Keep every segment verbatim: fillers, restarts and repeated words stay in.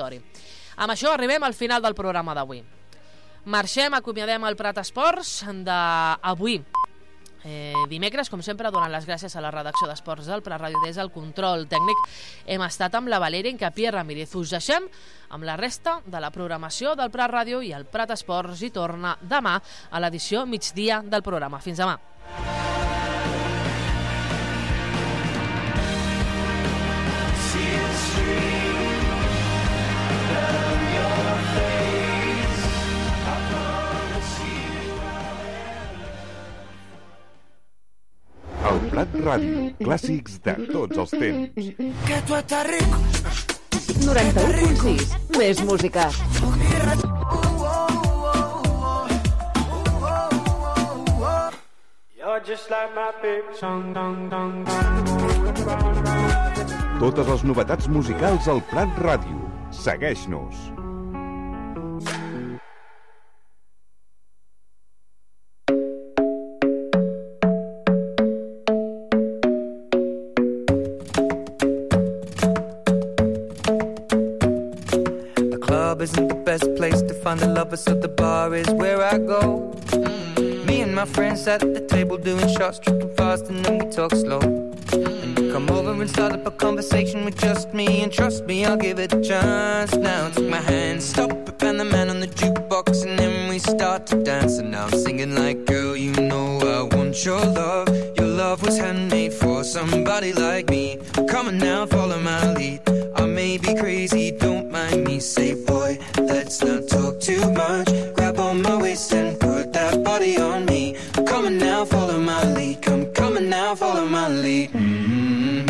territori. Amb això arribem al final del programa d'avui. Marxem, acomiadem el Prat Esports d'avui. Eh, dimecres, com sempre, donant les gràcies a la redacció d'Esports del Prat Ràdio. Des del control tècnic hem estat amb la Valèria Incapié Ramírez. Us deixem amb la resta de la programació del Prat Ràdio i el Prat Esports hi torna demà a l'edició migdia del programa. Fins demà. El Prat Ràdio, clàssics de tots els temps. Que tu estàs rico. noranta-u punt sis, més música. Totes les novetats musicals al Prat Ràdio. Segueix-nos. Isn't the best place to find the lovers, so the bar is where I go. Mm-hmm. Me and my friends at the table doing shots, tripping fast, and then we talk slow. Mm-hmm. And you come over and start up a conversation with just me, and trust me, I'll give it a chance. Now take my hand, stop it, and the man on the jukebox, and then we start to dance. And now I'm singing like, girl, you know I want your love. Your love was handmade for somebody like me. Come on now, follow my lead. I may be crazy, don't mind me. Say, boy, let's not talk too much. Grab on my waist and put that body on me. Come on now, follow my lead. Come, come on now, follow my lead. Mm-hmm.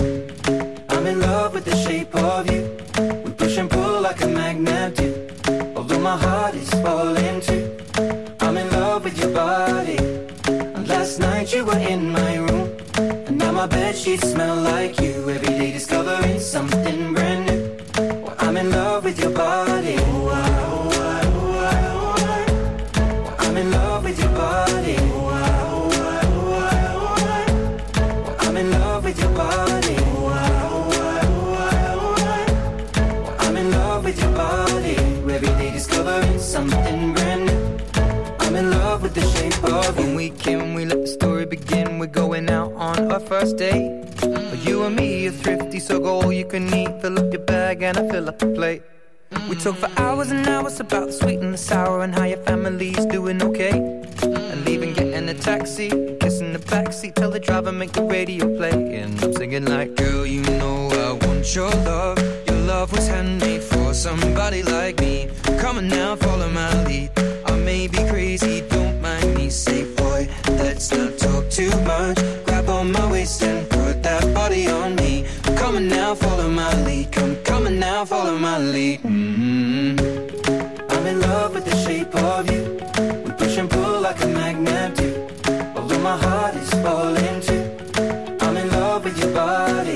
I'm in love with the shape of you. We push and pull like a magnet do. Although my heart is falling too. I'm in love with your body. And last night you were in my room. And now my bedsheets smell like you. Every day discovering something brand new. Well, I'm in love with your body. Oh, I, oh, I, oh, I, oh, I. Well, I'm in love with your body. Oh, I, oh, I, oh, I, oh, I. Well, I'm in love with your body. Oh, I, oh, I, oh, I, oh, I. Well, I'm in love with your body. Every day discovering something brand new. I'm in love with the shape of you. When we came, we let the story begin. We're going out on our first date. Mm-hmm. You and me are thrifty, so go all you can eat. Fill up your bag and I fill up the plate. Mm-hmm. We talk for hours and hours about the sweet and the sour and how your family's doing okay. Mm-hmm. And leaving, getting a taxi, kissing the backseat, tell the driver make the radio play. And I'm singing like, girl, you know I want your love. Your love was handmade for somebody like me. Come on now, follow my lead. I may be crazy, don't mind me. Say, boy, let's not talk too much. Grab on my waist and put that body on me. Come on now, follow my lead. Come, come on now, follow my lead. Mm-hmm. I'm in love with the shape of you. We push and pull like a magnet do. Although my heart is falling too. I'm in love with your body.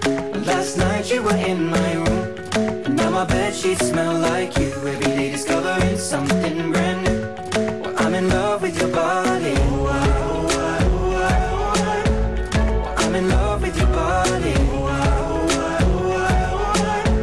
Last night you were in my room. And now my bedsheets smell like you. Every day discovering something brand new. Well, I'm in love with your body. Oh, I, oh, I, oh, I, oh, I. Well, I'm in love with your body. Oh, I, oh, I, oh, I, oh,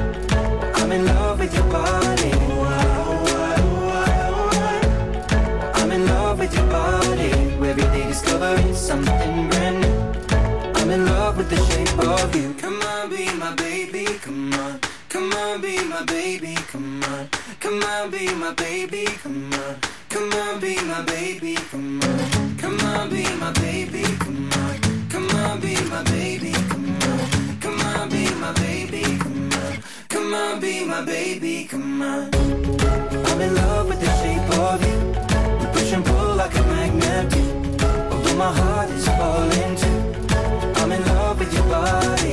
I. Well, I'm in love with your body. Oh, I, oh, I, oh, I, oh, I. Well, I'm in love with your body. Every day discovering something brand new. I'm in love with the shape of you. Come on, be my baby, come on. Come on, be my baby, come on. Come on, be my baby, come on. Come on, be my baby, come on. Come on, be my baby, come on. Come on, be my baby, come on. Come on, be my baby, come on. Come on, be my baby, come on. I'm in love with the shape of you. We push and pull like a magnet do. Although my heart is falling too. I'm in love with your body.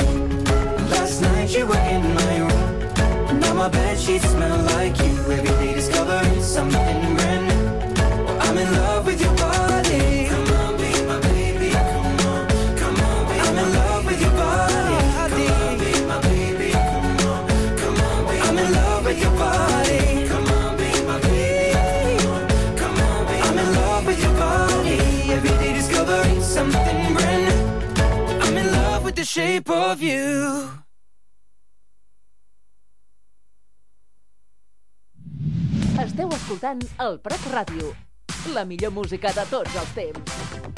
Last night you were in my room. Now my bedsheets smell like you. Every day discovering something brand new. Well, I'm in love with your body. Come on, be my baby. Come on, come on, be I'm in love with your body. Come on, be my baby. Come on, come on, be I'm in love with your body. Come on, be my baby. Come on, come on, be I'm in love with your body. Every day discovering something brand new. I'm in love with the shape of you. Esteu escoltant el Prat Ràdio, la millor música de tots els temps.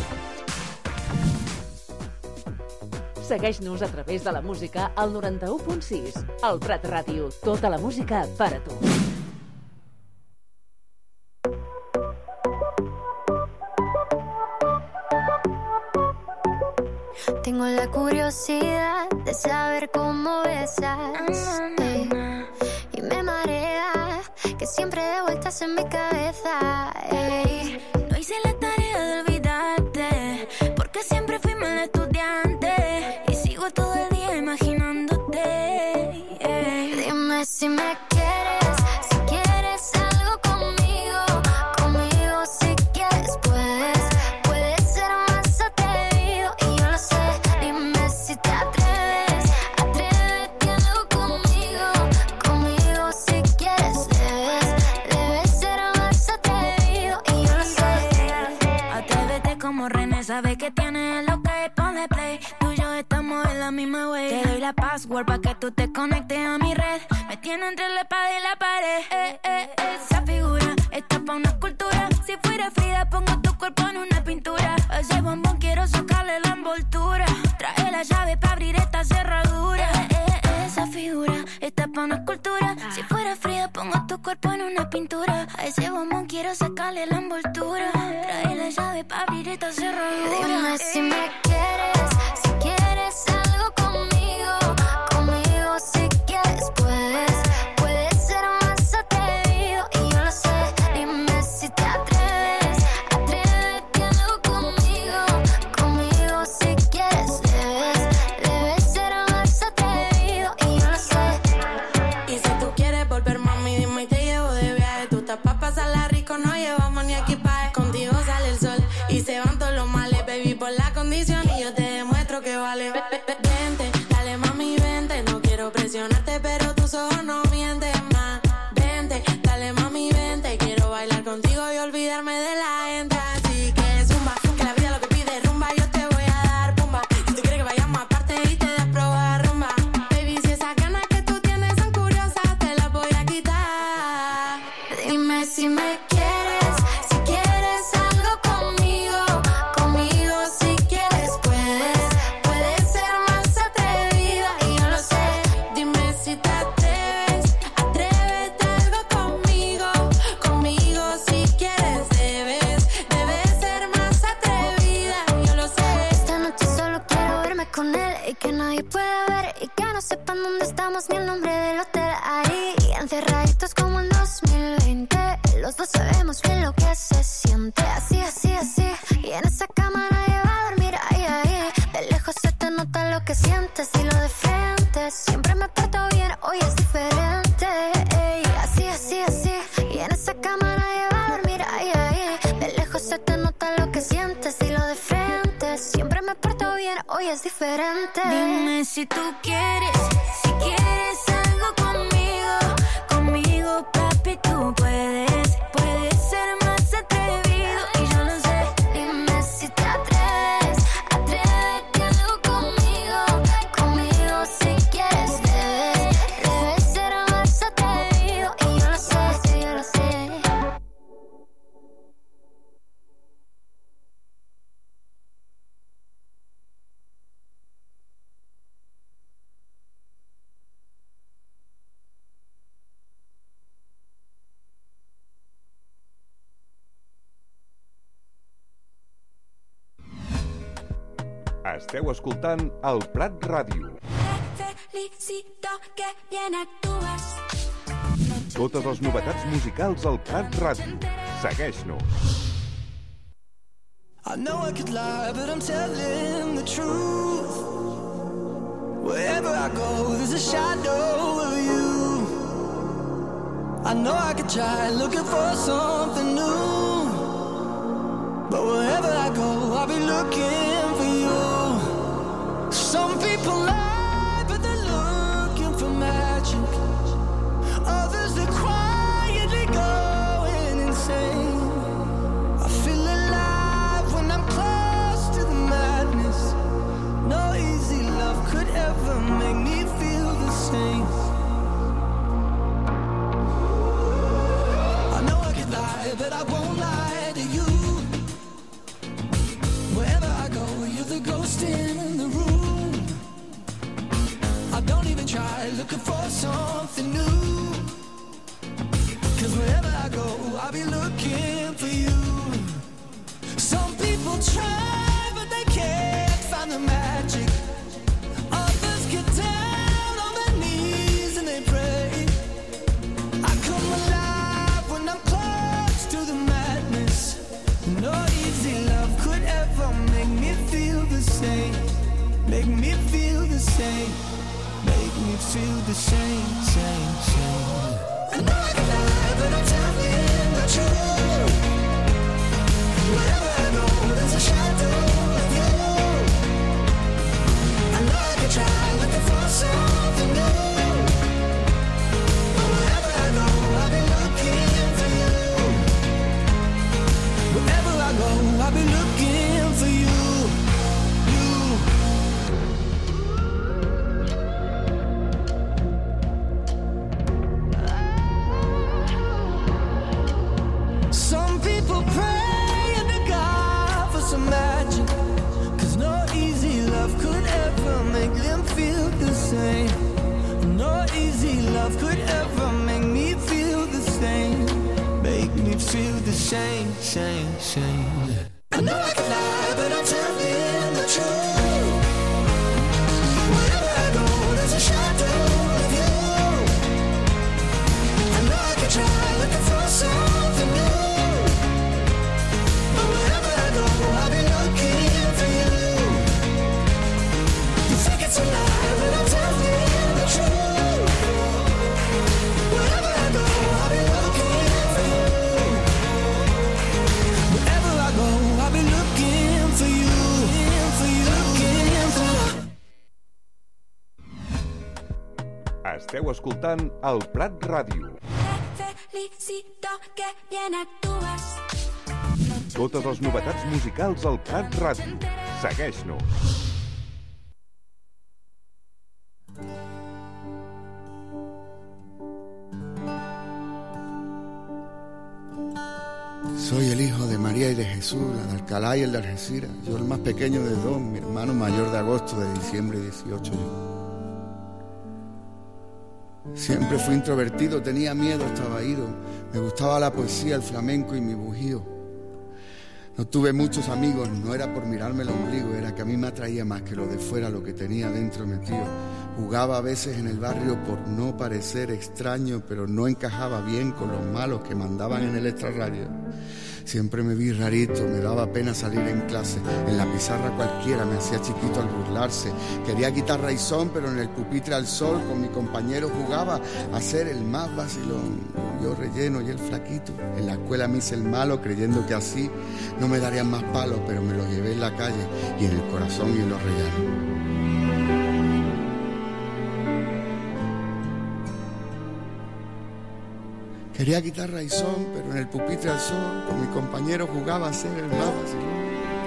Segueix-nos a través de la música al noranta-u punt sis. El Prat Ràdio, tota la música per a tu. Tengo la curiosidad de saber cómo besas, ey, y me marea que siempre de vueltas en mi cabeza, ey. No hice la tarea de olvidarte, porque siempre fui mal estudiante y sigo todo el día imaginándote, ey. Dime si me quieres, si quieres algo conmigo, conmigo si quieres puedes, puedes ser más atrevido y yo lo sé. Dime si te atreves, atrévete algo conmigo, conmigo si quieres debes, debes ser más atrevido y yo lo sé. Atrévete como René, sabe que tiene lo que ponle play. Tú y yo estamos en la misma way. Te doy la password pa' que tú te conectes a mi red. Me tiene entre la espada y la pared. Eh, eh, eh, esa figura está pa' una escultura. Si fuera Frida pongo tu cuerpo en una pintura. A ese bombón quiero sacarle la envoltura. Trae la llave pa' abrir esta cerradura. Eh, eh, eh, esa figura está pa' una escultura. Si fuera Frida pongo tu cuerpo en una pintura. A ese bombón quiero sacarle la envoltura. Trae la llave pa' abrir esta cerradura. Dime si me quieres, si quieres algo conmigo, conmigo si quieres puedes, puedes ser más atrevido y yo lo sé. Dime si te atreves, atrévete algo conmigo, conmigo si quieres debes, debes ser más atrevido y yo lo sé. Y si tú quieres volver, mami, dime y te llevo de viaje. Tú estás pa' pasarla rico, no llevamos ni equipaje. Contigo sale el sol y se van todos los males, baby, por la condición y yo te demuestro que vale. Vente, dale mami, vente, no quiero presionarte, pero tus ojos no mienten más. Vente, dale mami, vente, quiero bailar contigo y olvidarme de la gente. Así que zumba, que la vida lo que pide rumba, yo te voy a dar pumba. Si tú quieres que vayamos aparte y te das probar rumba, baby, si esas ganas que tú tienes son curiosas, te las voy a quitar. Dime si me quieres, si quieres algo conmigo, conmigo si quieres puedes, puedes ser más atrevida y yo lo sé. Dime si te atreves, atrévete algo conmigo, conmigo si quieres debes, debes ser más atrevida, yo lo sé. Esta noche solo quiero verme con él y que nadie pueda ver y que no sepan dónde estamos ni el nombre del hotel. Ahí encerraditos como en dos mil veinte, los dos sabemos bien lo que se siente. Así, así, así, y en esa cama nadie va a dormir. Ahí, ahí, de lejos se te nota lo que sientes y lo de frente. Siempre me porto bien, hoy es diferente. Ey, así, así, así, y en esa cama nadie va a dormir. Ahí, ahí, de lejos se te nota lo que sientes y lo de frente. Siempre me porto bien, hoy es diferente. Dime si tú quieres, si quieres algo conmigo, conmigo papi tú puedes, puedes ser más atrevido y yo lo sé. Dime si te atreves, atrévete algo conmigo, conmigo si quieres debes, debes ser más atrevido y yo lo sé, sí, yo lo sé. Esteu escoltant el Prat Ràdio. Felicito que bien actúas. Totes les novetats musicals al Prat Ràdio. Segueix-nos. I know I could lie, but I'm telling the truth. Wherever I go, there's a shadow of you. I know I could try looking for something new, but wherever I go, I'll be looking for you. Some people lie, but they're looking for magic. Others, they're quietly going insane. I feel alive when I'm close to the madness. No easy love could ever make me feel the same. I know the same, same, same. I know I can lie, but I'm telling the truth. Wherever I go, there's a shadow of you. I know I can try looking for something new. But wherever I go, I'll be looking for you. Wherever I go, I'll be looking for you. No easy love could ever make me feel the same. Make me feel the same, same, same. I know I can lie, but I'm telling the truth. Wherever I go, there's a shadow of you. I know I can try looking for something new. But wherever I go, I'll be looking for you. You think it's a lie, but I'm telling the truth. Wherever I go, I'll be looking for you. Wherever I go, I'll be looking for you, for you, looking for you. Esteu escoltant el Prat Ràdio. Te felicito que bien actúas. Totes les novetats musicals al Prat Ràdio. Segueix-nos. Soy el hijo de María y de Jesús, la de Alcalá y el de Algeciras. Yo el más pequeño de dos, mi hermano mayor de agosto, de diciembre dieciocho yo. Siempre fui introvertido, tenía miedo, estaba ido. Me gustaba la poesía, el flamenco y mi bujío. No tuve muchos amigos, no era por mirarme el ombligo, era que a mí me atraía más que lo de fuera, lo que tenía dentro metido. Jugaba a veces en el barrio por no parecer extraño, pero no encajaba bien con los malos que mandaban en el extrarradio. Siempre me vi rarito, me daba pena salir en clase. En la pizarra cualquiera me hacía chiquito al burlarse. Quería guitarra y son, pero en el pupitre al sol con mi compañero jugaba a ser el más vacilón. Yo relleno y el flaquito. En la escuela me hice el malo creyendo que así no me darían más palos, pero me los llevé en la calle y en el corazón y en los rellanos. Quería guitarra y son, pero en el pupitre al sol, con mi compañero jugaba a ser el más vacilón.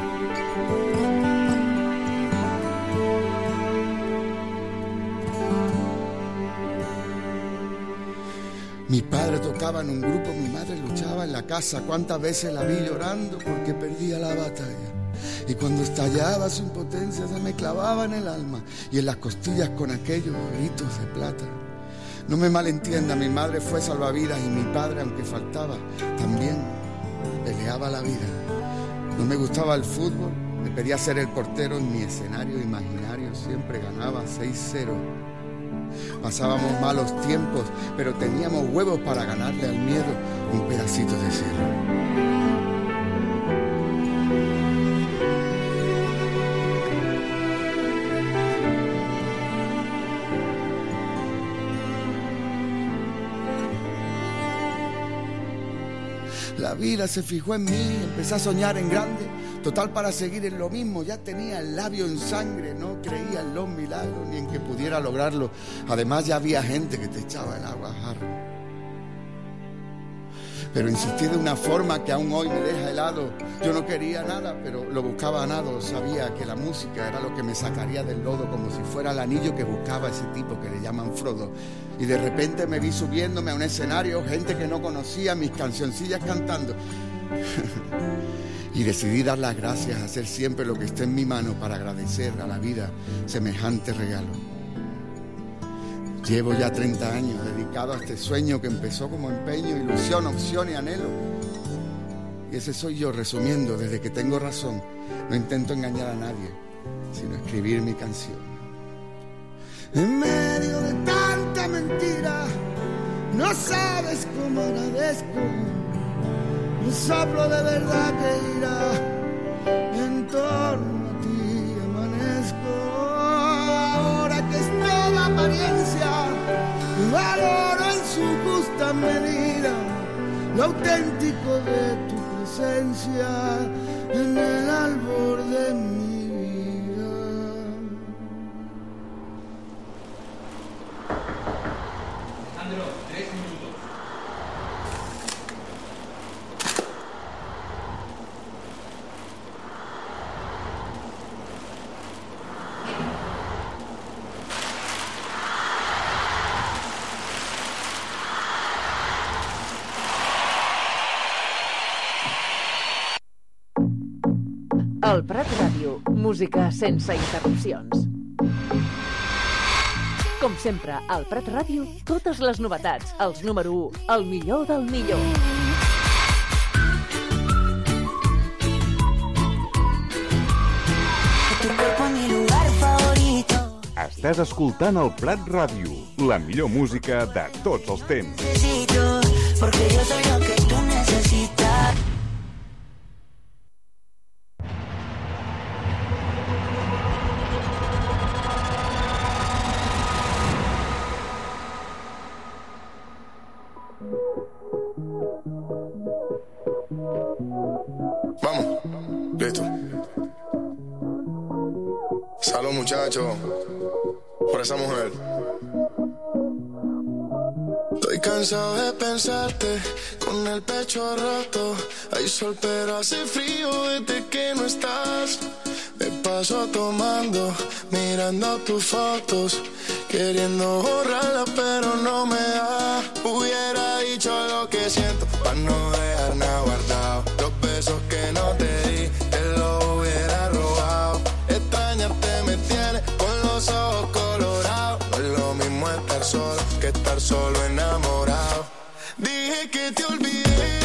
Mi padre tocaba en un grupo, mi madre luchaba en la casa. Cuántas veces la vi llorando porque perdía la batalla. Y cuando estallaba su impotencia se me clavaba en el alma y en las costillas con aquellos gritos de plata. No me malentienda, mi madre fue salvavidas y mi padre, aunque faltaba, también peleaba la vida. No me gustaba el fútbol, me pedía ser el portero en mi escenario imaginario, siempre ganaba seis cero. Pasábamos malos tiempos, pero teníamos huevos para ganarle al miedo un pedacito de cielo. La vida se fijó en mí, empecé a soñar en grande. Total, para seguir en lo mismo, ya tenía el labio en sangre. No creía en los milagros ni en que pudiera lograrlo. Además ya había gente que te echaba el agua a jarro. Pero insistí de una forma que aún hoy me deja helado. Yo no quería nada, pero lo buscaba a nado. Sabía que la música era lo que me sacaría del lodo, como si fuera el anillo que buscaba ese tipo que le llaman Frodo. Y de repente me vi subiéndome a un escenario, gente que no conocía, mis cancioncillas cantando. Y decidí dar las gracias, hacer siempre lo que esté en mi mano para agradecer a la vida semejante regalo. Llevo ya treinta años dedicado a este sueño que empezó como empeño, ilusión, opción y anhelo. Y ese soy yo, resumiendo, desde que tengo razón. No intento engañar a nadie, sino escribir mi canción. En medio de tanta mentira, no sabes cómo agradezco un soplo de verdad que irá en torno a ti amanezco. Ahora que es toda apariencia, medida, lo auténtico de tu presencia en el albor de mi vida. Alejandro, tres minutos. El Prat Ràdio, música sense interrupcions. Com sempre, al Prat Ràdio, totes les novetats, els número u, el millor del millor. Estàs escoltant el Prat Ràdio, la millor música de tots els temps. Porque yo soy lo que tú necesitas. Vamos, listo. Salud, muchachos, por esa mujer. Estoy cansado de pensarte con el pecho roto. Hay sol pero hace frío desde que no estás. Me paso tomando, mirando tus fotos, queriendo borrarlas pero no me da. Hubiera dicho lo que siento para no dejar nada guardado. Los besos que no te di, te los hubiera robado. Extrañarte me tiene con los ojos colorados. No es lo mismo estar solo que estar solo enamorado. Dije que te olvidé,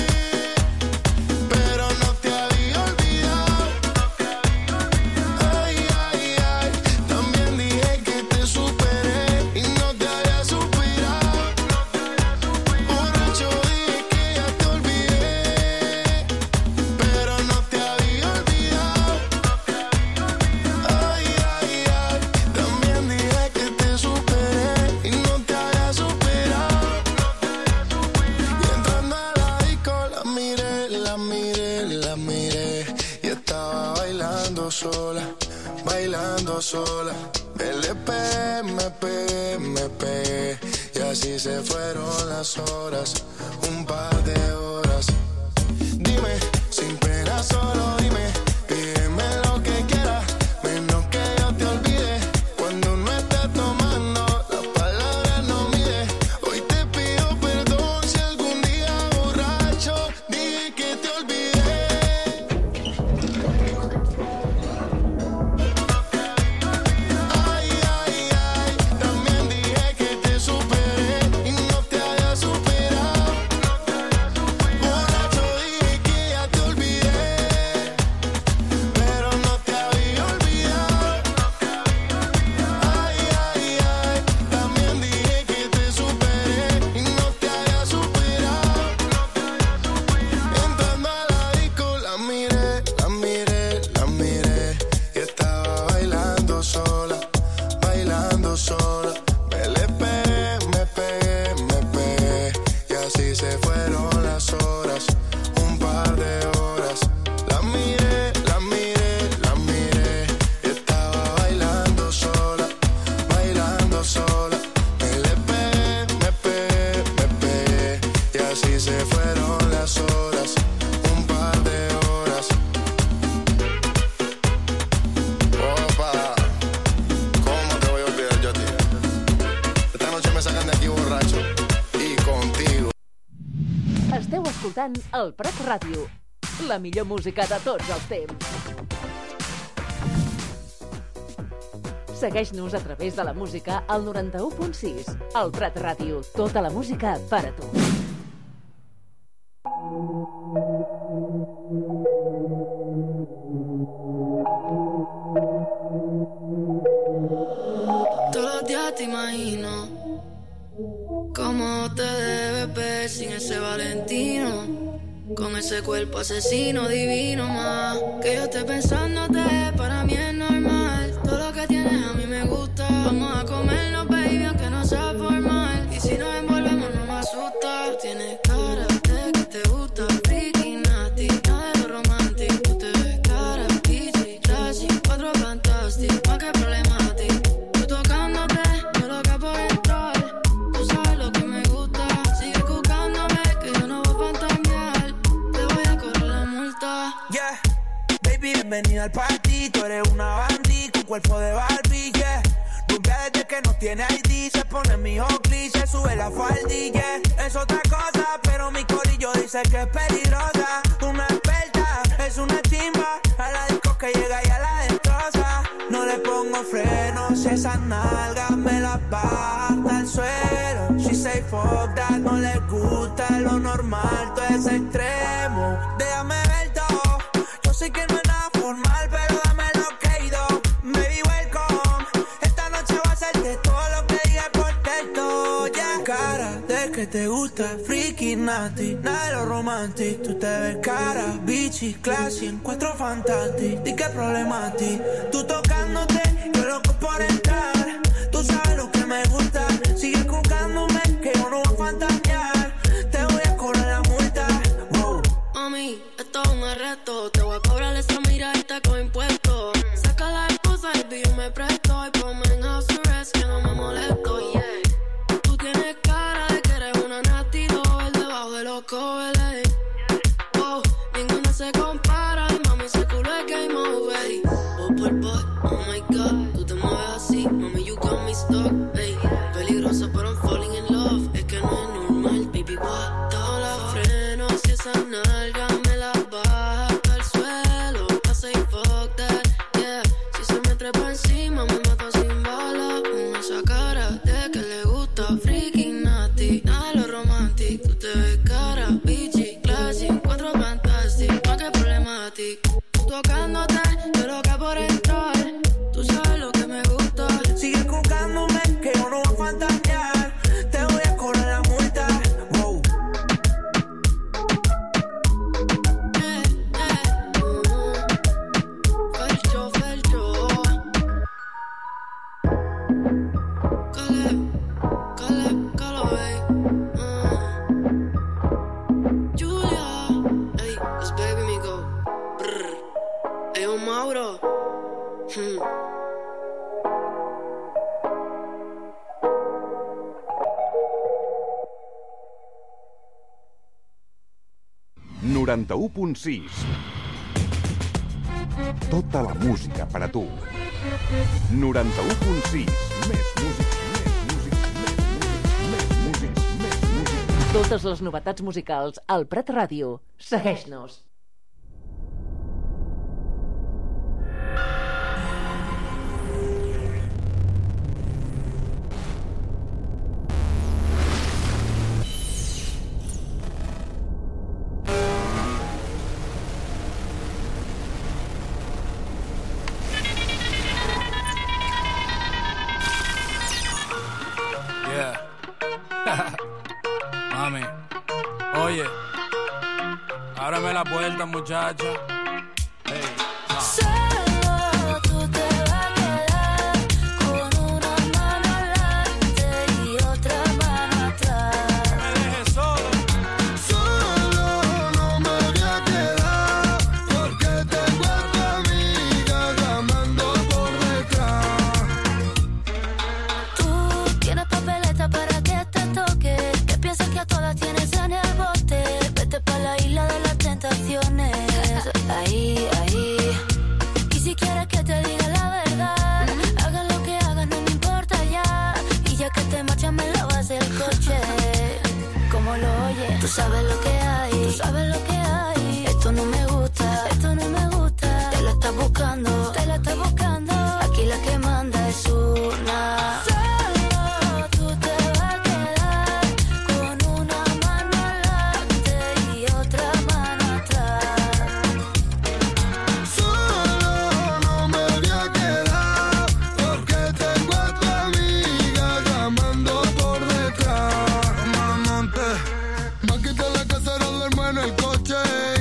sola, L P, me pegué, me pegué, y así se fueron las horas, un par de horas. Dime, sin pena, solo dime, pídeme lo que quieras, menos que yo te olvide. Cuando no estés tomando, las palabras no mide. Hoy te pido perdón si algún día borracho dije que te olvidé. El Prat Ràdio, la millor música de tots els temps. Segueix-nos a través de la música al noranta-u punt sis. El Prat Ràdio, tota la música per a tu. Todos los días te imagino cómo te debes ver sin ese Valentino, con ese cuerpo asesino divino más. Que yo esté pensándote, para mí es normal. Todo lo que tienes a mí me gusta. Vamos a comernos, baby, aunque no sea formal. Y si nos envolvemos no me asusta. tienes cara de que te gusta freaky, nasty, nada de lo romántico. Tú te ves cara, easy, classy, cuatro fantastic, más que problemático. Tú tocándote, yo loca por entrar. Tú sabes lo que me gusta, sigue buscándome que yo no voy a fantasear. Te voy a correr la multa. Yeah, baby, bienvenida al party. Tú eres una bandí con cuerpo de Barbie, yeah. Rumbia desde que no tiene I D. Se pone mi Oakley, se sube la faldilla. Es otra cosa, pero mi corillo dice que es peligrosa. Una experta, es una chimba. A la disco que llega y a la destroza. No le pongo frenos, esas nalgas me las baja hasta el suelo. She say fuck that, no le gusta lo normal, todo es extremo. Déjame ver todo, yo sé que no es nada formal, pero dame lo que he ido. Baby, welcome, esta noche va a ser de todo lo que diga por texto, yeah. Cara de que te gusta, freaky, nasty, nada de lo romantic. Tú te ves cara, bitchy, classy, encuentro fantastic. Di que problema a ti, tú tocándote, yo loco por entrar. Tú sabes lo que me gusta, sigue buscándome que yo no voy a fantasear. Te voy a cobrar la multa, wow. Mami, esto es un arresto. Te voy a cobrar esa miradita con impuestos. Saca la esposa y el yo me presto. Y ponme en house arrest que no me molesto, yeah. Tú tienes cara de que eres una nasty doll debajo de los covers, oh, ninguna se compara. Y mami, ese culo es game over. Oh, por boy, oh my god. Tú te mueves así, mami, you got me stuck, ey. Peligrosa, pero I'm falling in love. Es que no es normal, baby, what? Todos los frenos y esa nalga me la baja hasta el suelo. I say fuck that, yeah. Si se me trepa encima, me mata sin bala. Con esa cara de que le gusta freaky, nasty, nada de lo romantic. Tú te ves cara, bitchy, classy, cuatro fantastic, más que problematic. Tú tocándote, yo loca por entrar. Tú sabes lo que me gusta, sigue buscándome que yo no voy a fantasear. Te voy a cobrar la multa, wow. Eh, eh, uh, Felcho, Felcho. Cale, cale, cale, uh. Julia, ey, it's baby me go. Brr. Ey, yo, Mauro. Hmm. noranta-u punt sis. Tota la música per a tu. noranta-u punt sis. Més música, més música, més música, més música, més música. Totes les novetats musicals al Prat Ràdio. Segueix-nos. Mami, oye, ábreme la puerta, muchacha. Hey, ah. Solo tú te vas a quedar con una mano adelante y otra mano atrás. No me dejes solo. Solo no me voy a quedar porque tengo a tu amiga llamando por detrás. Tú tienes papeleta para que te toque, que piensas que a todas tienes en el bote. Vete pa' la isla de las tentaciones, ahí, ahí. Y si quieres que te diga la verdad, hagas lo que hagas, no me importa ya. Y ya que te marchas me lavas el coche, como lo oyes. Tú sabes lo que hay, tú sabes lo que hay. Esto no me gusta, esto no me gusta. Te la estás buscando, te la estás buscando. Aquí la que manda es una. Solo tú te vas a quedar con una mano adelante y otra mano atrás. Solo no me voy a quedar porque tengo a tu amiga llamando por detrás. Mamante, me quita la casa, no duermo en el coche.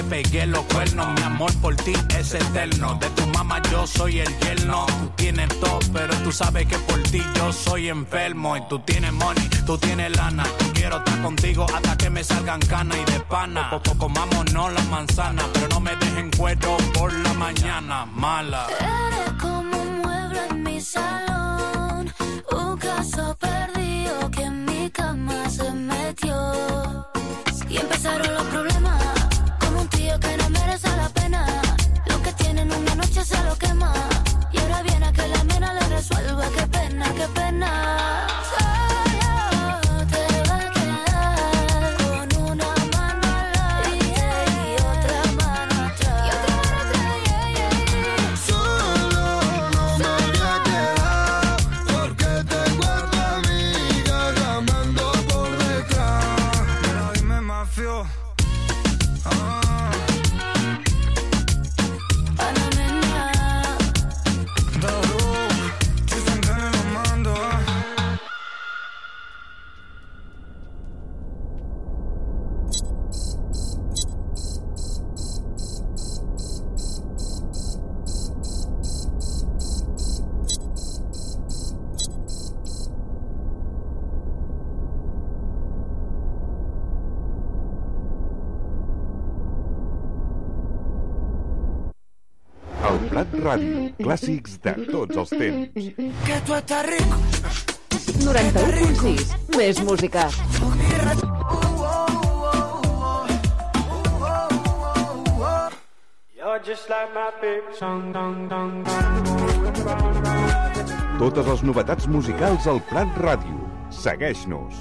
pegué los cuernos. Mi amor por ti es eterno. De tu mamá yo soy el yerno. Tú tienes todo, pero tú sabes que por ti yo soy enfermo. Y tú tienes money, tú tienes lana. Yo quiero estar contigo hasta que me salgan canas y de pana. Poco comámonos las manzanas, pero no me dejen cuero por la mañana. Mala. Eres como un mueble en mi salón, un caso perdido que en mi cama se metió. Y empezaron los problemas, como un tío que no merece la pena. Lo que tiene en una noche se lo quema. Y ahora viene a que la mena le resuelva. Qué pena, qué pena. Solo te va a quedar con una mano adelante y otra mano atrás. Y otra mano atrás, yeah, yeah. Solo no me voy a quedar, porque tengo a tu amiga llamando por detrás. Pero dime, mafio. Ah. El Prat Ràdio, clàssics de tots els temps. Que tu estàs rico. noranta-u punt sis, més música. You're just like my big song, dong, dong, Totes les novetats musicals al Prat Ràdio. Segueix-nos.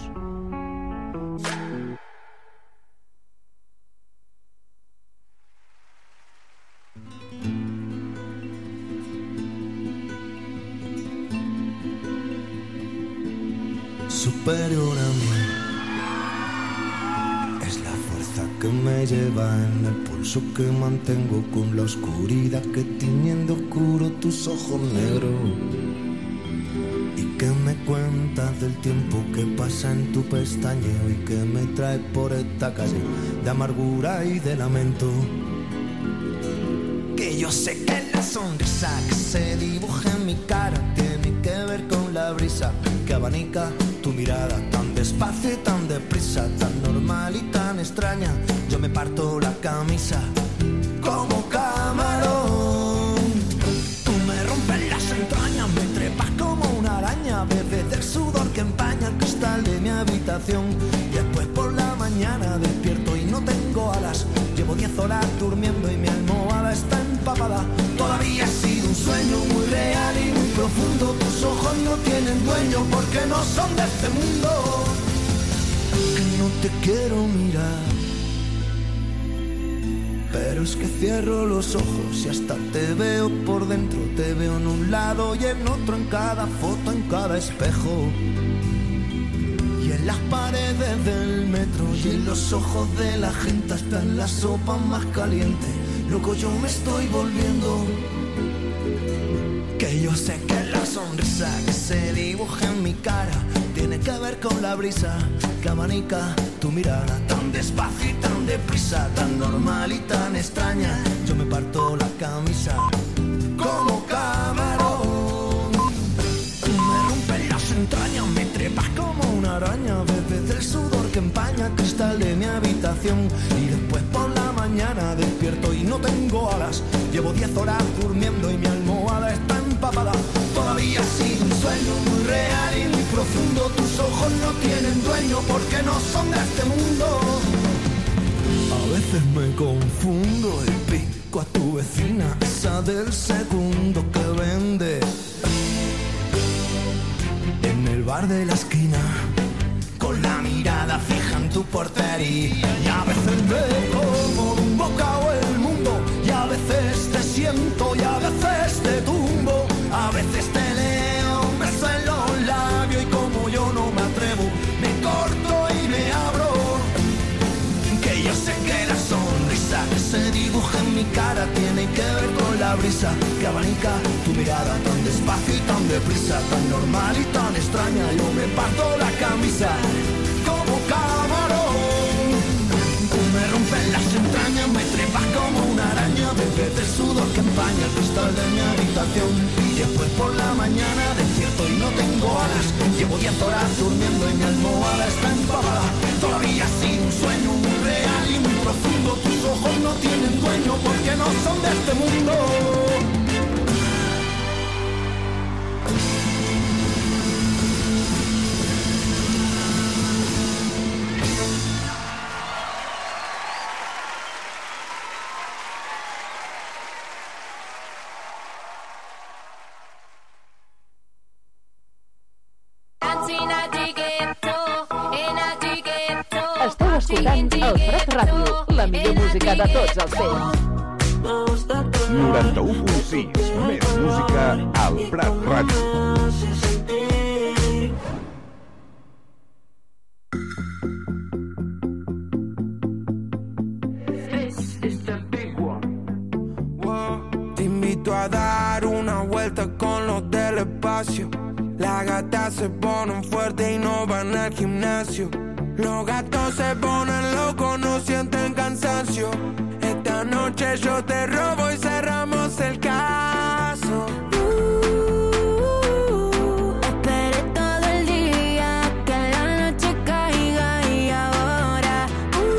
Superior a mí es la fuerza que me lleva en el pulso que mantengo con la oscuridad que tiñendo oscuro tus ojos negros y que me cuentas del tiempo que pasa en tu pestañeo y que me trae por esta calle de amargura y de lamento. Que yo sé que la sonrisa que se dibuja en mi cara tiene que ver con la brisa que abanica tu mirada tan despacio y tan deprisa, tan normal y tan extraña. Yo me parto la camisa como camarón. Tú me rompes las entrañas, me trepas como una araña, bebes del sudor que empaña el cristal de mi habitación. Después por la mañana despierto y no tengo alas. Llevo diez horas durmiendo y mi almohada está empapada. Todavía ha sido un sueño muy real y muy profundo. Tus ojos no tienen dueño porque no son de este mundo. Que no te quiero mirar, pero es que cierro los ojos y hasta te veo por dentro. Te veo en un lado y en otro, en cada foto, en cada espejo. Y en las paredes del metro y en los ojos de la gente, hasta en la sopa más caliente. Loco, yo me estoy volviendo. Que yo sé que la sonrisa que se dibuja en mi cara tiene que ver con la brisa que abanica tu mirada tan despacio y tan deprisa, tan normal y tan extraña. Yo me parto la camisa como camarón. Tú me rompes las entrañas, me trepas como una araña, bebes del sudor que empaña el cristal de mi habitación. Y después por la mañana despierto y no tengo alas. Llevo diez horas durmiendo y mi almohada está empapada. Todavía ha sido un sueño muy real y muy profundo. Tus ojos no tienen dueño porque no son de este mundo. A veces me confundo y pico a tu vecina, esa del segundo que vende en el bar de la esquina, con la mirada fija en tu portería. Y a veces me como de un bocado el mundo, y a veces te siento y a veces te tumbo. A veces te leo un beso en los labios y como yo no me atrevo, me corto y me abro. Que yo sé que la sonrisa que se dibuja en mi cara tiene que ver con la brisa que abanica tu mirada tan despacio y tan deprisa, tan normal y tan extraña. Yo me parto la camisa como camarón. Tú me rompes las entrañas, me trepas por la mañana, despierto y no tengo alas. Llevo diez horas durmiendo y mi almohada está empapada. Todavía sin un sueño muy real y muy profundo. Tus ojos no tienen dueño porque no son de este mundo. Esteu escoltant el Prat Ràdio, la millor música de tots els temps. noranta-u punt sis, més música al Prat Ràdio. Te invito a dar una vuelta con los del espacio. Las gatas se ponen fuertes y no van al gimnasio. Los gatos se ponen locos, no sienten cansancio. Esta noche yo te robo y cerramos el caso. Esperé todo el día que la noche caiga y ahora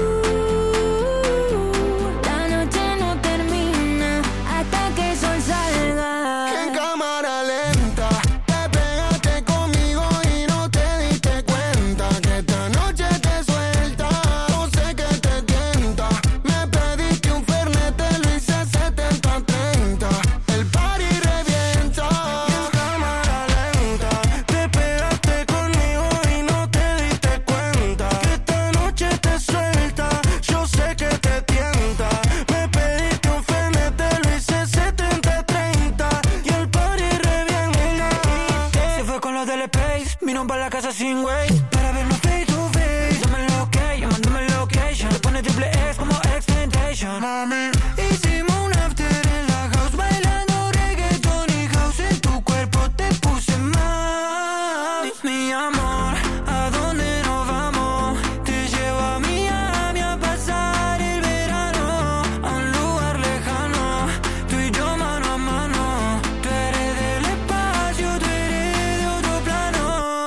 uh, la noche no termina hasta que el sol salga. En cámara lenta te pegaste conmigo y no te diste cuenta que esta noche te suelta. No sé qué te tienta. Me pediste un fernet, te lo hice setenta treinta. El party revienta. En cámara lenta te pegaste conmigo y no te diste cuenta que esta noche te suelta. Yo sé que te tienta. Me pediste un fernet, te lo hice setenta treinta. Y el party revienta. Se fue con los del Space, vino para la casa sin güey para vernos face to face. Dame el ok, mándame el location. Te pone triple X como X-Tentation. Mami, hicimos un after en la house bailando reggaeton y house. En tu cuerpo te puse mal. Mi amor, ¿a dónde nos vamos? Te llevo a Miami a pasar el verano, a un lugar lejano, tú y yo mano a mano. Tú eres del espacio, tú eres de otro plano.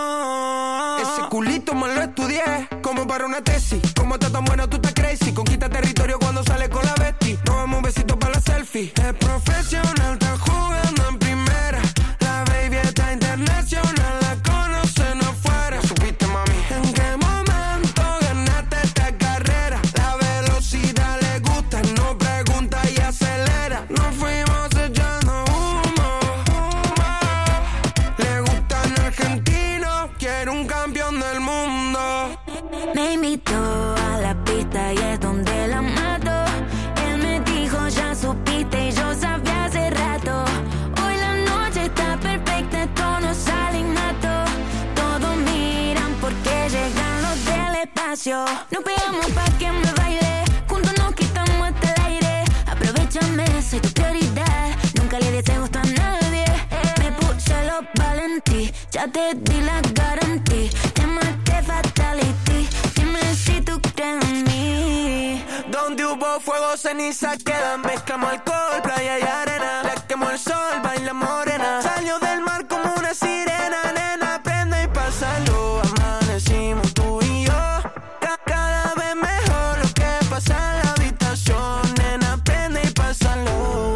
Ese culito me lo estudié como para una tesis. Como estás tan buena, tú estás crazy. Conquista territorio cuando sale con la Betty. Nos damos un besito para la selfie. Es profesional, está jugando en primera. La baby está internacional, la conocen afuera. ¿Supiste, mami? ¿En qué momento ganaste esta carrera? La velocidad le gusta, no pregunta y acelera. Nos fuimos echando humo, humo. Le gustan argentinos, quiere un campeón del mundo. Me invitó a la pista y es donde la mato. Él me dijo ya supiste y yo sabía hace rato. Hoy la noche está perfecta, esto no sale innato. Todos miran porque llegan los del espacio. Nos pegamos pa' que me baile, juntos nos quitamos hasta el aire. Aprovechame, soy tu prioridad, nunca le des gusto a nadie. Me puse los valentí, ya te di la garantía. Te maté fatality, dime si tú crees en mí. Donde hubo fuego, ceniza quedan. Mezclamos alcohol, playa y arena. La quemó el sol, baila morena. Salió del mar como una sirena. Nena, prende y pásalo. Amanecimos tú y yo. Ca- Cada vez mejor lo que pasa en la habitación. Nena, prende y pásalo.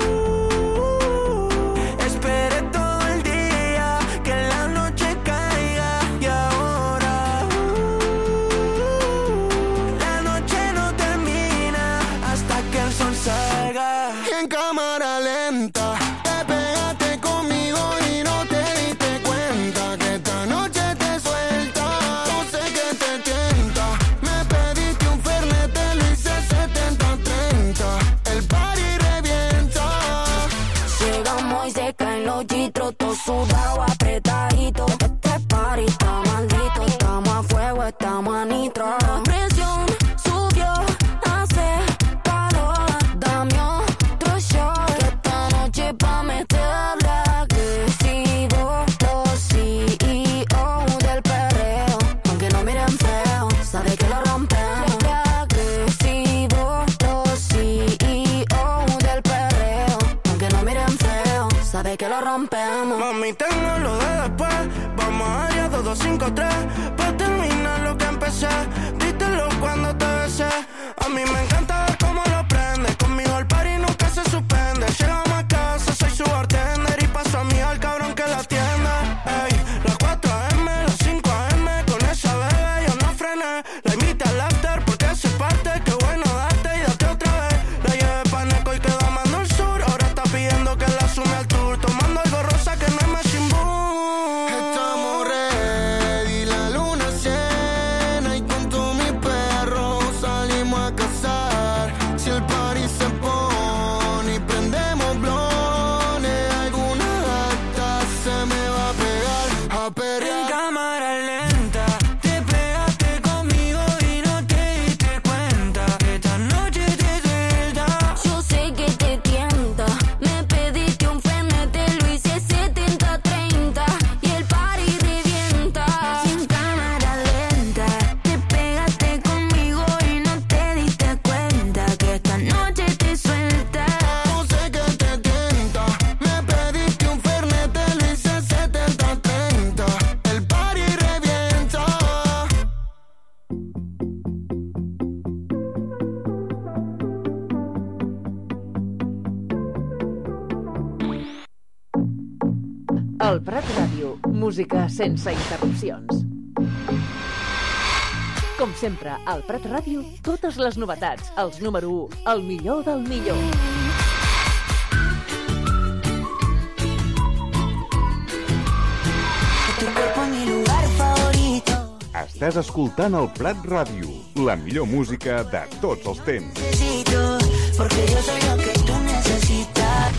Esperé todo el día que la noche caiga. Y ahora uh, la noche no termina hasta que el sol salga. En cámara lenta te pegaste conmigo y no te diste cuenta que esta noche te suelta. No sé qué te tienta. Me pediste un fernet, te lo hice setenta treinta. El party revienta. Llegamos y se caen los chitros, todo sudado, apretadito. Este party está maldito, estamos a fuego, estamos a nitro. La presión subió, hace calor, dame otro shot. Que esta noche pa' meterle agresivo. Los C E O del perreo, aunque no miren feo, sabe que lo rompemos. Agresivo, los C E O del perreo, aunque no miren feo, sabe que lo rompemos. Mami, tengo lo de después. Vamos allá, dos, dos, cinco, tres. Pa' terminar lo que empecé. Dítelo cuando te besé. A mí me encanta ver cómo lo prende. Conmigo el party nunca se suspende. Llegamos a casa, soy su bartender. Y paso a mí al cabrón que la atiende. Ey, las cuatro a eme, las cinco a eme. Con esa bebé yo no frené. La invité al after porque se parte. Qué bueno darte y date otra vez. La llevé pa' Neco y quedó amando el sur. Ahora está pidiendo que la sume al tour. Tomando algo rosa que no es Machine Boom. Estamos ready, la luna llena y con todos mis perros salimos a cazar. Si el party se pone y prendemos blones, alguna gata se me va a pegar a perrear. En cámara lenta, te pegaste conmigo y no te diste cuenta que esta noche te suelta. Yo sé que te tienta. Me pediste un Fernet, te lo hice setenta treinta y el party revienta. Sin cámara lenta, te pegaste conmigo y no te diste cuenta que esta noche te suelta. Yo sé que te tienta, me pediste un Fernet, te lo hice setenta treinta. El party revienta. El Prat Ràdio, música sense interrupcions. Com sempre, al Prat Ràdio, totes les novetats, els número u, el millor del millor. Tu cuerpo es mi lugar favorito. Estàs escoltant el Prat Ràdio, la millor música de tots els temps. Necesito, porque yo soy lo que tú necesitas.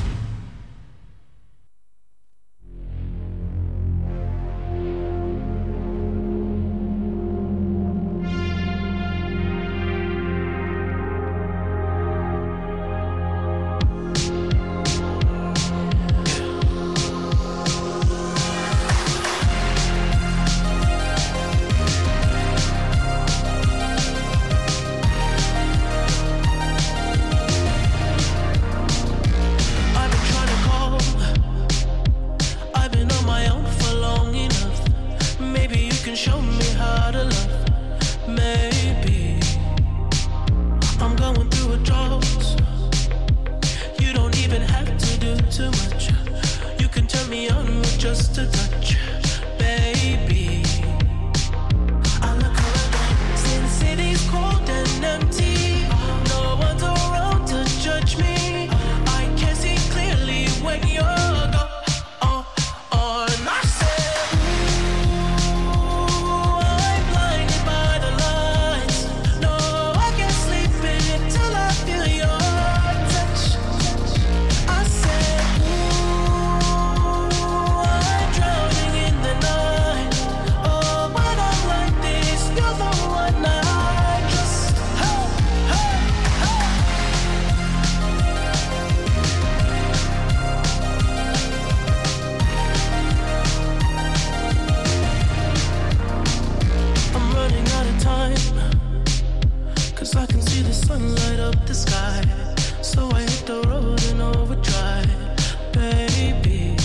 I've been trying to call. I've been on my own for long enough. Maybe you can show me how to love. Maybe I'm going through a drought. You don't even have to do too much. You can turn me on with just a touch, baby. I look around, see the city's cold and empty. No one's around to judge me. I can see clearly when you're gone. Oh, oh, and I said, ooh, I'm blinded by the lights. No, I can't sleep until I feel your touch. I said, ooh, I'm drowning in the night. Oh, when I'm like this, you're the one I trust. Hey, hey, hey. I'm running out of time, 'cause I can see the sun light up the sky. So I hit the road in overdrive, baby.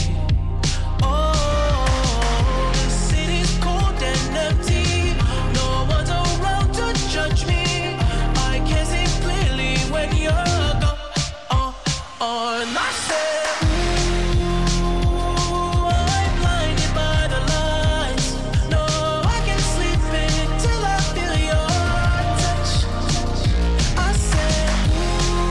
Oh, the city's cold and empty. No one's around to judge me. I can see clearly when you're gone. Oh, oh, and I said, ooh, I'm blinded by the lights. No, I can't sleep until I feel your touch. I said, ooh,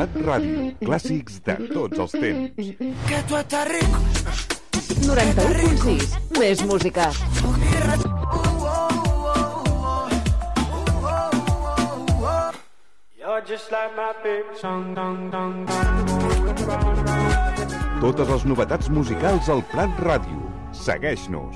Prat Ràdio. Clàssics de tots els temps. Que tu estàs rico. noranta-u punt sis. Més música. You're just like my big song, dong, dong, dong. Totes les novetats musicals al Prat Ràdio. Segueix-nos.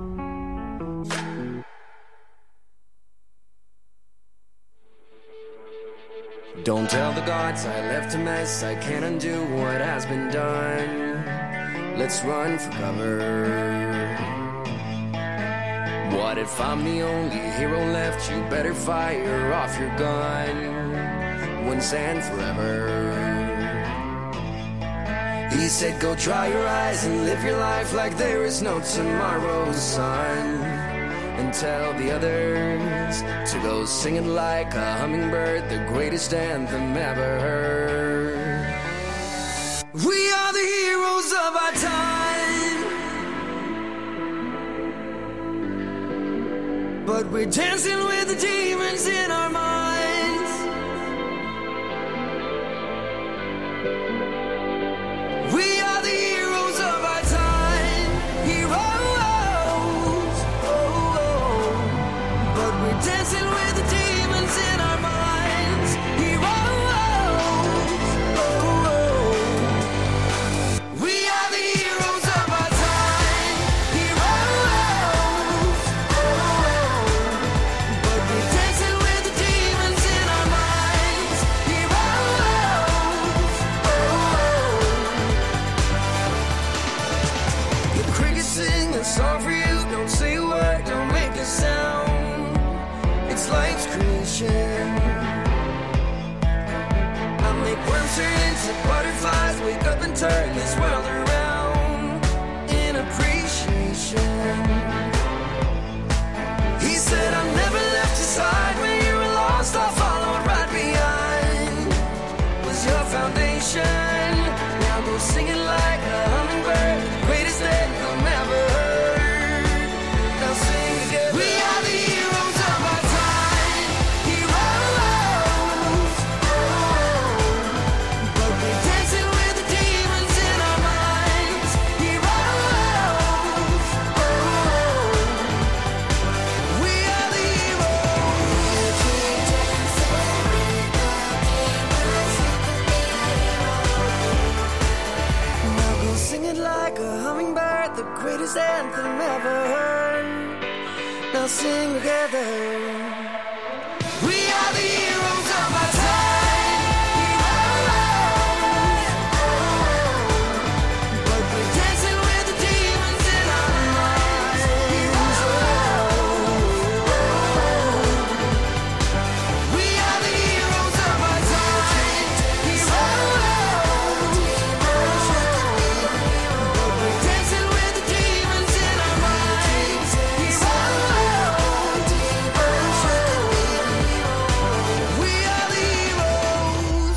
Don't tell the gods I left a mess. I can't undo what has been done. Let's run for cover. What if I'm the only hero left? You better fire off your gun once and forever. He said go dry your eyes and live your life like there is no tomorrow, son. And tell the others to go singing like a hummingbird, the greatest anthem ever heard. We are the heroes of our time, but we're dancing with the demons in our minds. We are the heroes of our time, heroes, oh, oh. But we're dancing with the demons in our minds, heroes, oh, oh. We are the heroes of our time, heroes, oh, oh. But we're dancing with the demons in our minds, heroes, oh, oh. The crickets sing a song for you. Don't say a word, don't make a sound. It's life's creation. I make worms turn into butterflies. Wake up and turn this world around in appreciation. He said I never left your side when you were lost. I followed right behind. Was your foundation. Now go singing like a hummingbird, greatest anthem ever heard. Now sing together. We are the heroes of our time, heroes, oh. But we're dancing with the demons in our minds, heroes, oh. We are the heroes. Now go sing it like a hummingbird, the greatest anthem ever heard. Now sing together. We are the heroes of our time, heroes, oh. But we're dancing with the demons in our minds, heroes, oh. We are the heroes of our time, heroes, oh. But we're dancing with the demons in our minds, heroes, oh. We are the heroes.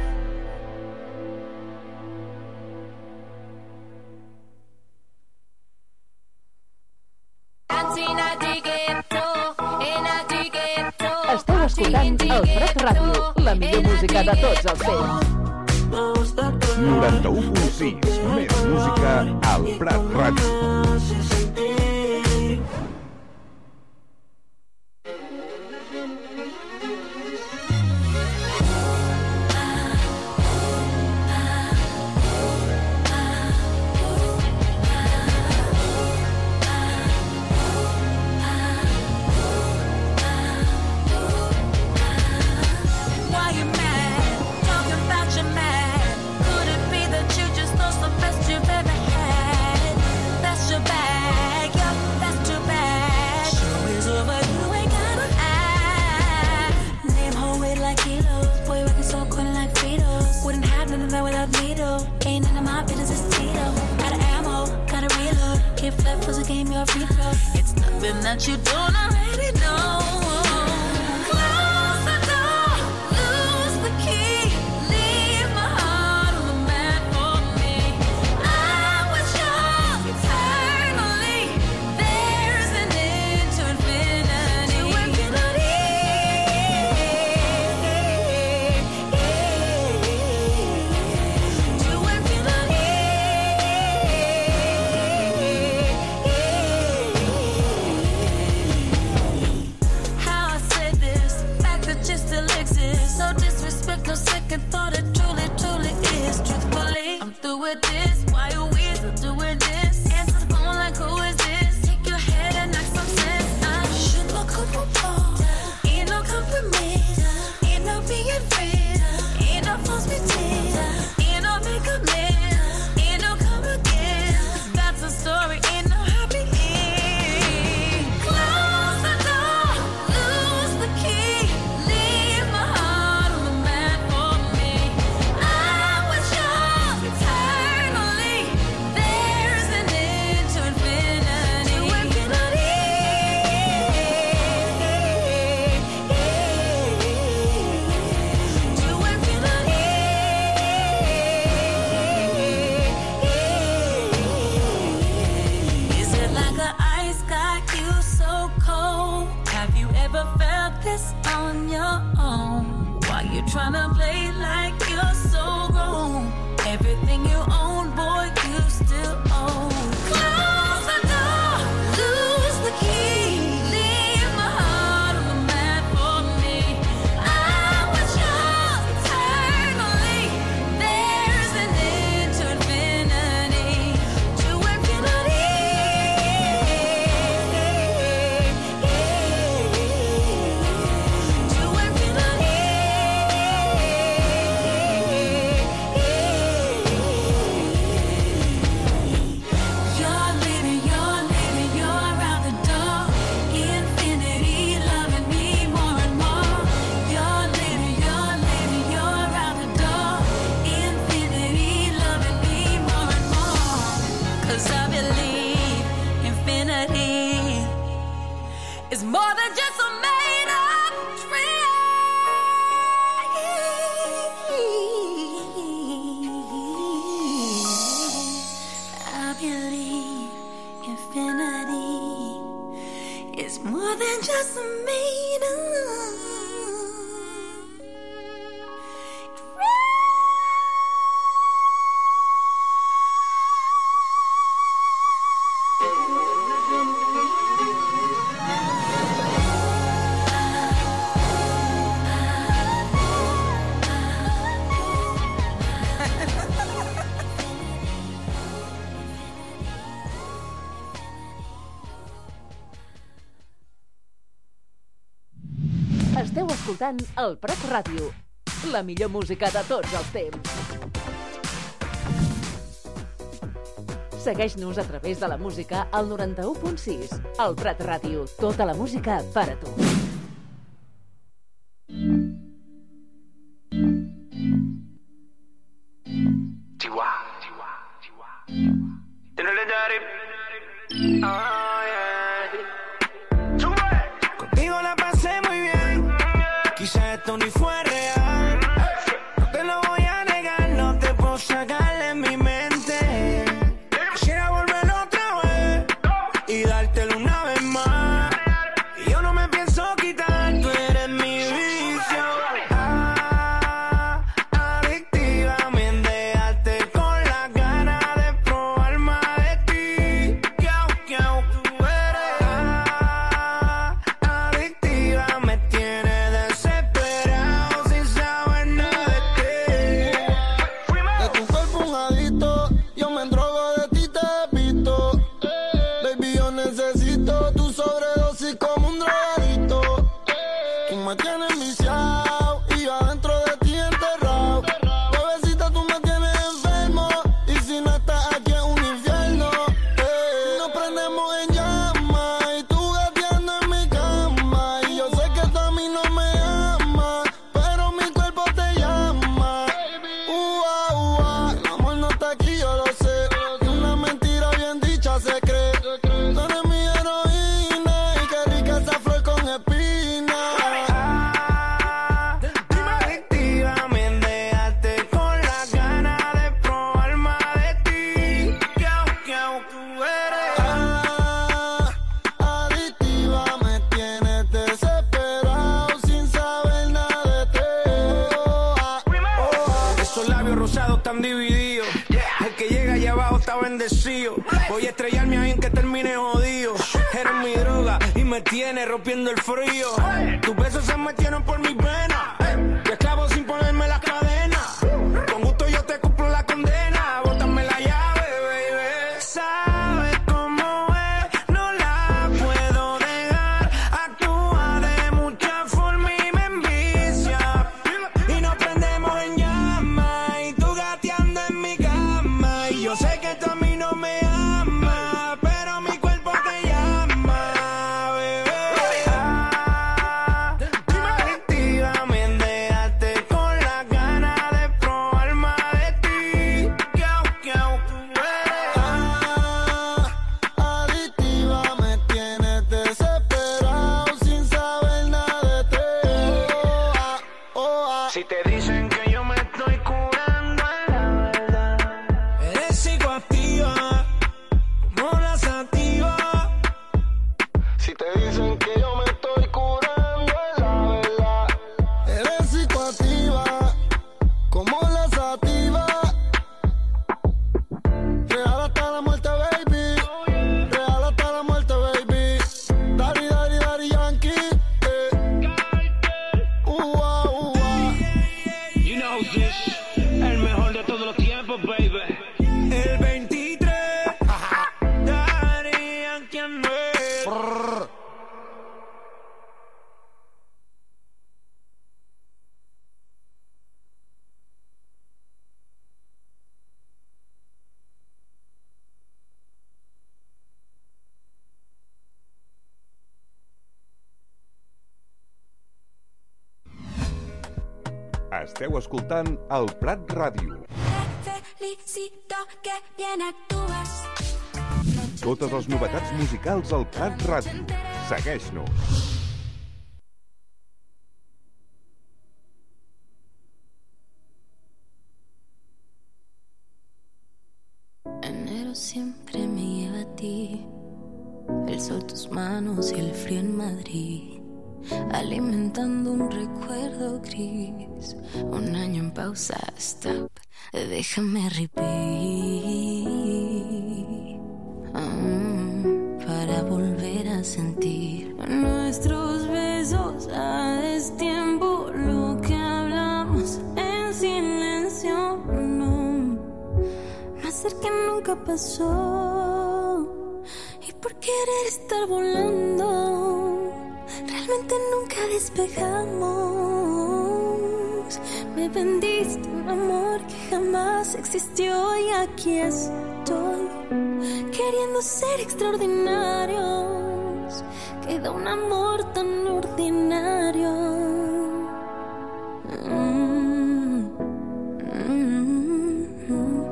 Esteu escoltant el Prat Ràdio, la millor música de tots els temps. noranta-u punt sis. Més música al Prat Ràdio. Why you mad? Talking about your man. Could it be that you just lost the best you've ever had? That's your bag, yup, that's too bad. Show is over, you ain't gotta act. Name whole weight like kilos. Boy, working so cool like Fritos. Wouldn't have none of that without me though. Ain't none of my business, it's Tito. Got an ammo, got a reload. Kid flip was a game, you're free throw. It's nothing that you don't already know. Close the door, lose the key, leave my heart on the mat for me. I was yours eternally. There's an end to infinity. To infinity. own. Why you tryna play like you're so grown? Everything you own, boy, you still own. Close the door, lose the key, leave my heart on the mat for me. I was yours eternally. There's an end to infinity, to infinity. To infinity. You're leaving, you're leaving, you're out the door. Infinity, loving me more and more. You're leaving, you're leaving, you're out the door. Infinity, loving me more and more. 'Cause I believe infinity is more than just a made up dream. I believe infinity is more than just a made up. Esteu escoltant el Prat Ràdio, la millor música de tots els temps. Segueix-nos a través de la música al noranta-u punt sis. El Prat Ràdio, tota la música per a tu. Contigo la pasé muy bien, quizá esto ni fue real. No te lo voy a negar, no te puedo sacar de mi mente. Quisiera volver otra vez y dártelo una vez más. Y yo no me pienso quitar, tú eres mi vicio. Ah, adictiva, me dejaste con las ganas de probar más de ti. Kiau, kiau, tú eres. Ah, adictiva, me tienes desesperado sin saber nada de ti. De tu cuerpo un adicto, yo me endrogo de ti, te he visto. Baby, yo necesito tu sobredosis como un drogadicto. Tú me tienes viciado y yo adentro de ti enterrado. Bebecita, tú me tienes enfermo y si no estás aquí es un infierno. Eh, nos prendemos en llamas y tú gateando en mi cama. Y yo sé que tú a mí no me amas, pero mi cuerpo te llama. Ua, ua, el amor no está aquí, yo lo sé. Y una mentira bien dicha se cree. Tú eres mi heroína y qué rica esa flor con espina. Ah, adictiva, me dejaste con las ganas de probar más de ti. Kiau, kiau, tú eres. Ah, adictiva, me tienes desesperado sin saber nada de ti. Oh, ah, oh, ah. Esos labios rosados están divididos. El que llega allá abajo está bendecido. Voy a estrellarme ahí en que termine jodido. Eres mi droga y me tiene rompiendo el frío. Tus besos se metieron por mis venas. Yo esclavo sin ponerme las cadenas. Con gusto yo te cumplo la condena. Bótame la llave, baby. Sabes cómo es, no la puedo dejar. Actúa de mucha forma y me envicia. Y nos prendemos en llamas y tú gateando en mi cama. Y yo sé que tú a mí no me amas, pero mi cuerpo te llama, bebé. Ah, adictiva, me dejaste con las ganas de probar más de ti. Kiau, kiau, tú eres. Ah, adictiva, me tienes desesperado sin saber nada de ti. Oh, ah, oh, ah. Si te dicen que yo me estoy curando, es la verdad. Eres psicoactiva, como la sativa. Si te dicen que yo me estoy curando, es la verdad. Music, el mejor de todos los tiempos, baby. El veintitrés, Daddy Yankee and Noel. Esteu escoltant el Prat Ràdio. Felicito que bien actúas. Totes les novetats musicals al Prat Ràdio. Segueix-nos. Enero siempre me lleva a ti, el sol, tus manos y el frío en Madrid, alimentando un recuerdo gris, un año en pausa, stop, déjame repeat, um, para volver a sentir nuestros besos a destiempo, lo que hablamos en silencio, no, más cerca nunca pasó, y por querer estar volando realmente nunca despegamos. Me vendiste un amor que jamás existió y aquí estoy queriendo ser extraordinarios. Queda un amor tan ordinario. Mm, mm, mm.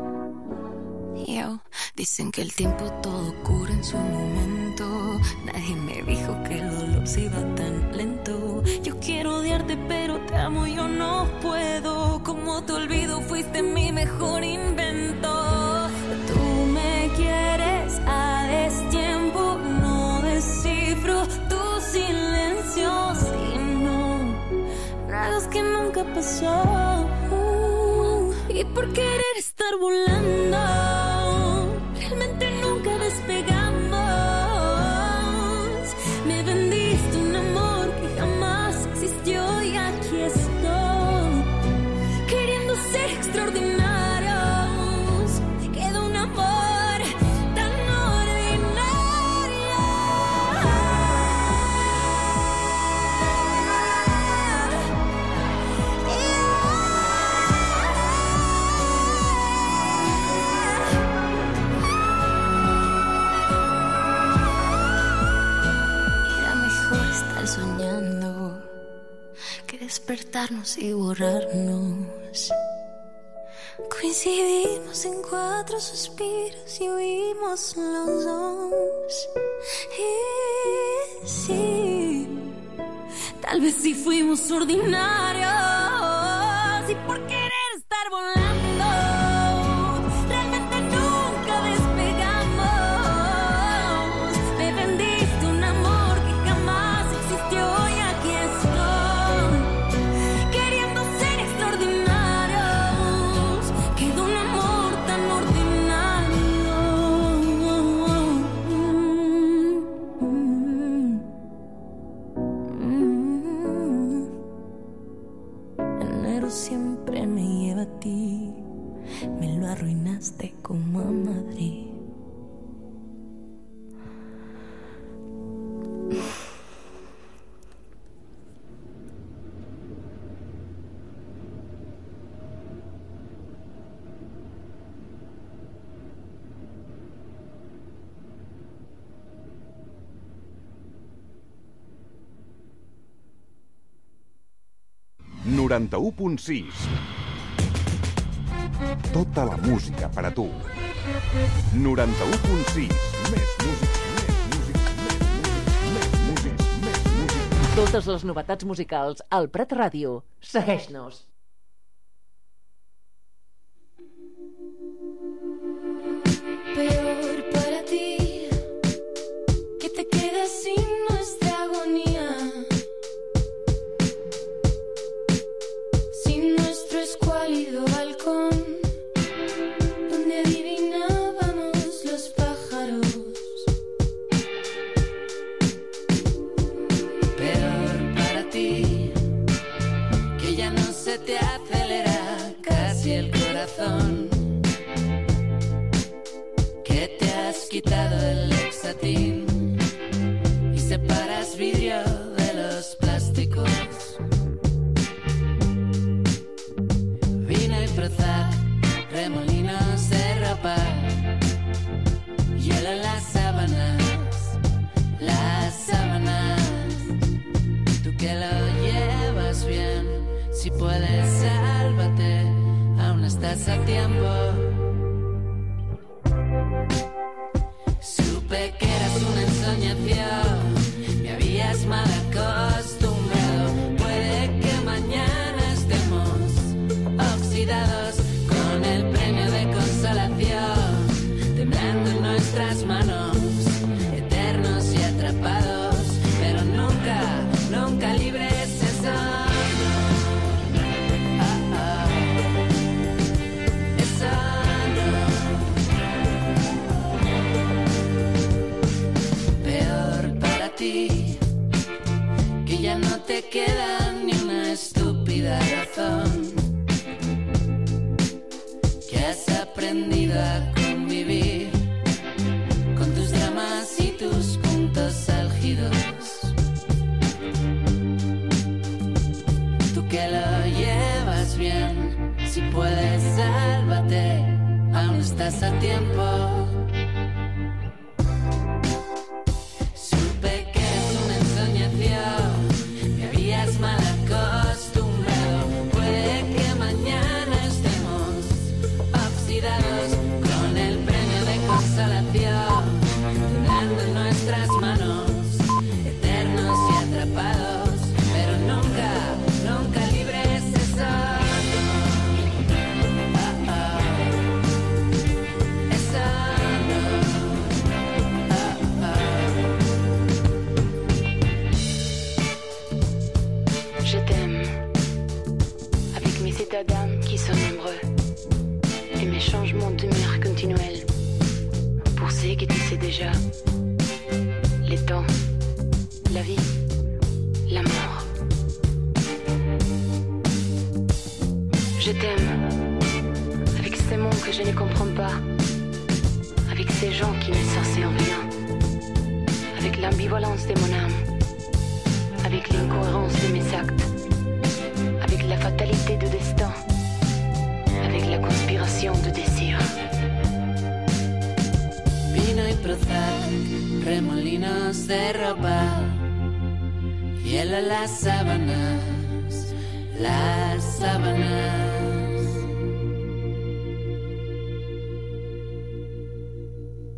Yo, dicen que el tiempo todo cura en su momento. Nadie me dijo que el dolor se iba tan lento. Yo quiero odiarte pero te amo, yo no puedo. Como te olvido, fuiste mi mejor invento. Tú me quieres a destiempo, no descifro tu silencio. Si no, hagas que nunca pasó. Y por querer estar volando, realmente nunca despegamos. Me vendiste un amor que jamás existió y aquí estoy queriendo ser extraordinarios. Queda un amor tan ordinario. Soñando que despertarnos y borrarnos. Coincidimos en cuatro suspiros y huimos los dos. Y sí, tal vez sí fuimos ordinarios. Y por querer estar volando, realmente nunca despegamos. Me vendiste un amor que jamás existió y aquí estoy queriendo ser extraordinarios. Queda un amor tan ordinario. Enero siempre me lleva a ti, me lo arruinaste como a Madrid. noranta-u punt sis. Tota la música per a tu. noranta-u punt sis. Més música, més música, més música, més música, més música. Totes les novetats musicals al Prat Ràdio. Segueix-nos. Peor para ti que te quedas sin nuestra agonía, sin nuestro escuálido balcón donde adivinábamos los pájaros. Peor para ti que ya no se te acelera razón, que te has quitado el Lexatin y separas vidrio de los plásticos. Vino y Prozac, remolinos de ropa, hielo en las sábanas, las sábanas. Tú que lo llevas bien, si puedes sálvate, aún estás a tiempo. Supe que eras una ensoñación, me habías mal acostumbrado. Puede que mañana estemos oxidados con el premio de consolación, temblando en nuestras manos, eternos y atrapados, pero nunca, nunca libres. Eso no, ah, ah. Eso no. Peor para ti, que ya no te queda ni una estúpida razón, que has aprendido a convivir con tus dramas y tus puntos álgidos. Tú que lo llevas bien, si puedes sálvate, aún estás a tiempo. Supe que eres una ensoñación, me habías mal acostumbrado. Puede que mañana estemos oxidados con el premio de consolación, temblando en nuestras manos, eternos y atrapados, pero nunca, nunca libres. Eso no, ah, ah. Eso no, ah, ah. Je t'aime, avec mes états d'âme qui sont nombreux, et mes changements d'humeur continuels. Pour ce que tu sais déjà, les temps, la vie, la mort. Je t'aime, avec ces mots que je ne comprends pas, avec ces gens qui ne savent en rien, avec l'ambivalence de mon âme, avec l'incohérence de mes actes, avec la fatalité du destin, avec la conspiration du désir. Vino y Prozac, remolinos de ropa, hielo en las sábanas, las sábanas.